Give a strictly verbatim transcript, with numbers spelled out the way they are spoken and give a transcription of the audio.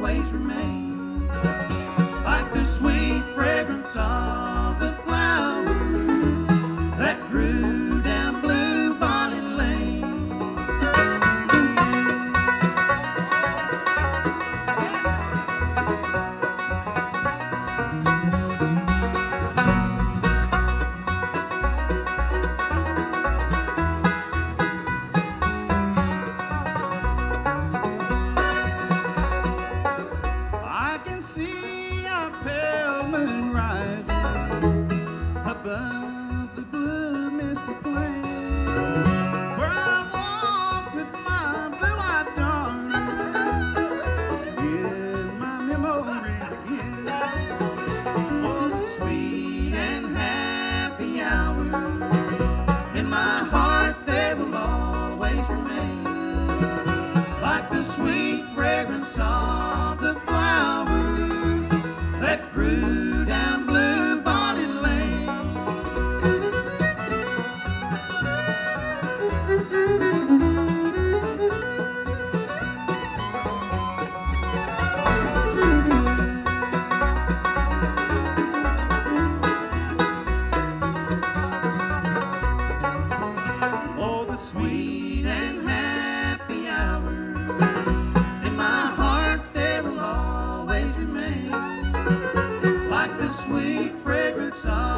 always remain, like the sweet fragrance of the flowers that grew down Blue Bonnet Lane. I can see a pale moon rising above the blue misty plain, where I walk with my blue-eyed darling in my memories again. Oh, the sweet and happy hours in my heart, they will always remain, like the sweet fragrance of the flowers that grew down Blue Bonnet Lane. Oh, the sweet and happy hours in my heart, they will always remain, like the sweet fragrance of